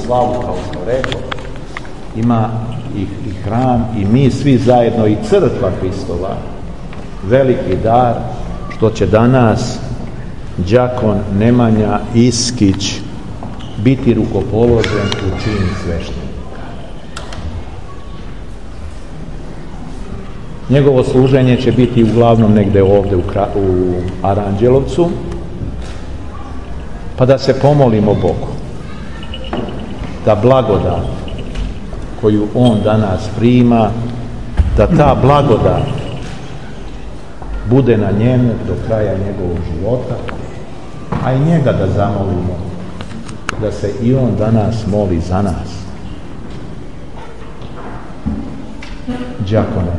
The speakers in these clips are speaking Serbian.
slavu, kao što rekao, ima i hram i mi svi zajedno i crkva Hristova, veliki dar što će danas đakon Nemanja Iskić biti rukopoložen u čin sveštenika. Njegovo služenje će biti uglavnom negde ovde u Aranđelovcu, pa da se pomolimo Bogu da blagodat koju on danas prima, da ta blagodat bude na njemu do kraja njegovog života, a i njega da zamolimo da se i on danas moli za nas. Đakone,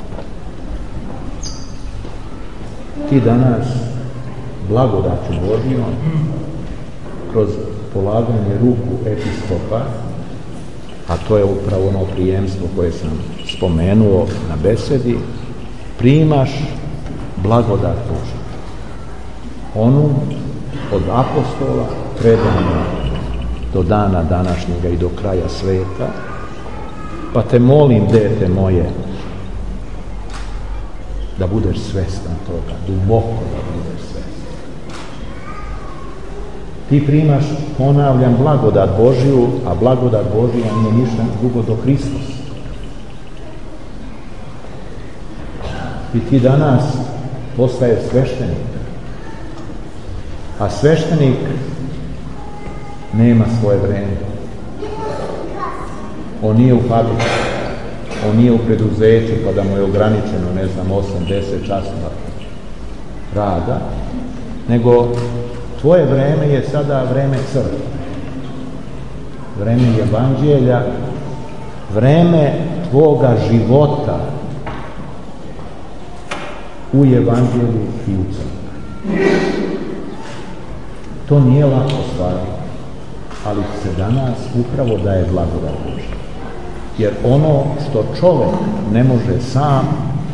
ti danas blagodaću Božjom kroz polaganje ruku episkopa, a to je upravo ono prijemstvo koje sam spomenuo na besedi, primaš blagodat Božju. Onu od apostola predano do dana današnjega i do kraja sveta, pa te molim, dete moje, da budeš svestan toga, duboko da budeš svestan. Ti primaš, ponavljam, blagodat Božju, a blagodat Božja nije ništa drugo do Hristos. I ti danas postaješ sveštenik. A sveštenik nema svoje vreme. On nije u fabrici, on nije u preduzeću pa da mu je ograničeno, 8-10 časova rada, nego tvoje vreme je sada vreme crkve, vreme evanđelja, vreme tvoga života u evanđelju i u crkvi. To nije lako stvarno, ali se danas upravo daje blagodat Božja. Jer ono što čovek ne može sam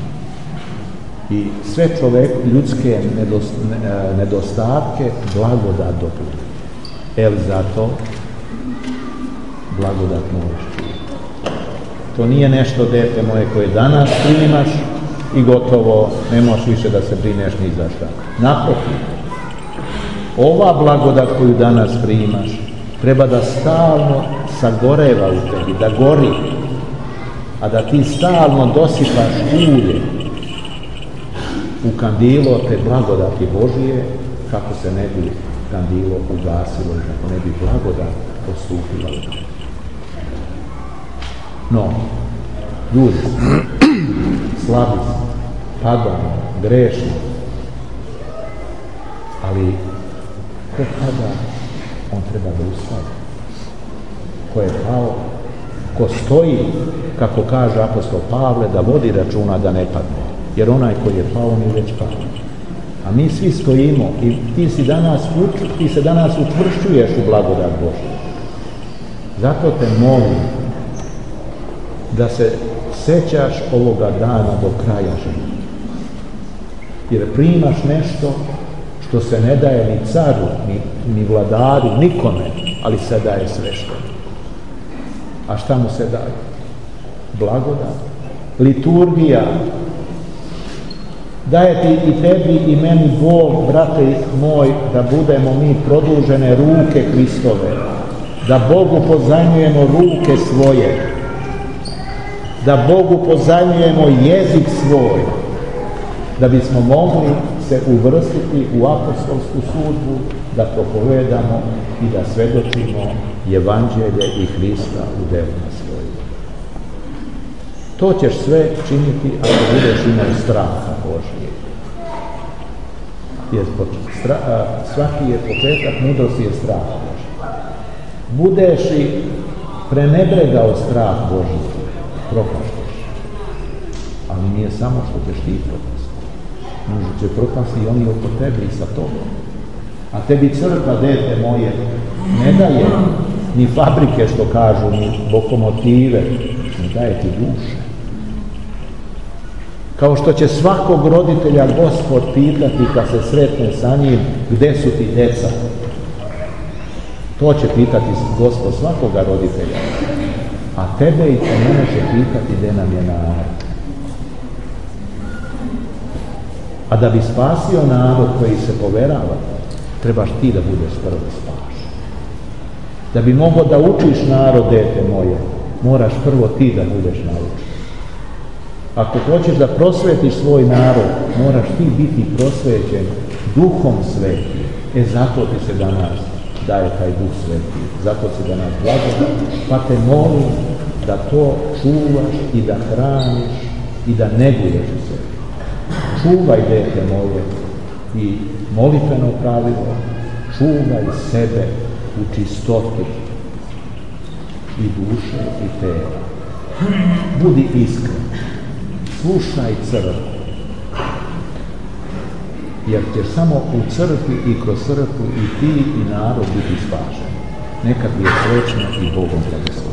i sve ljudske nedostatke blagodat dopuni. Zato blagodat možeš čuti. To nije nešto, dete moje, koje danas primaš i gotovo, ne možeš više da se brineš ni za šta. Naprotiv, ova blagodat koju danas primaš treba da stalno sagoreva u tebi, da gori, a da ti stalno dosipaš ulje u kandilo te blagodati Božije, kako se ne bi kandilo ugasilo i kako ne bi blagodat postupila. No, ljudi, slabi, padamo, grešni, ali ko pada, on treba da ustane. Ko je pao, ko stoji, kako kaže apostol Pavle, da vodi računa da ne padne. Jer onaj koji je pao, on je već pao. A mi svi stojimo i ti se danas učvršćuješ u blagodat Božju. Zato te molim da se sećaš ovoga dana do kraja života. Jer primaš nešto što se ne daje ni caru, ni vladaru, nikome, ali se daje svešteniku. A šta mu se daje? Blagodat. Liturgija. Daje ti i tebi i meni Bog, brate moj, da budemo mi produžene ruke Hristove, da Bogu pozajmljujemo ruke svoje, da Bogu pozajmljujemo jezik svoj, da bismo mogli se uvrstiti u apostolsku službu, da propovedamo i da svedočimo evanđelje i Hrista u delima svojim. To ćeš sve činiti ako budeš imao straha Božije. Svaki je početak mudrosti je strah Božije. Budeš i prenebregao strah Božije, propašteš. Ali nije samo što ćeš ti propasti. Možda će propasti i oni oko tebe i sa tobom. A tebi crkva, dete moje, ne daje ni fabrike, što kažu, ni lokomotive, ne daje ti duše. Kao što će svakog roditelja Gospod pitati kad se sretne sa njim, gde su ti deca? To će pitati Gospod svakoga roditelja. A tebe i mene će pitati gdje nam je narod. A da bi spasio narod koji se poverava, trebaš ti da budeš prvo spašen. Da bi mogao da učiš narod, dete moje, moraš prvo ti da budeš naučen. Ako hoćeš da prosvetiš svoj narod, moraš ti biti prosvećen Duhom Svetim. Zato ti se danas daje taj Duh Sveti. Zato si danas blagodat, pa te molim da to čuvaš i da hraniš i da neguješ u sebi. Čuvaj, dete moje, i molitveno pravilo, čuvaj sebe u čistoti i duše i tela. Budi iskren, slušaj crkvu, jer ćeš samo u crkvi i kroz crkvu i ti i narod biti spašen. Neka ti je srećno i Bogom blagoslovljeno.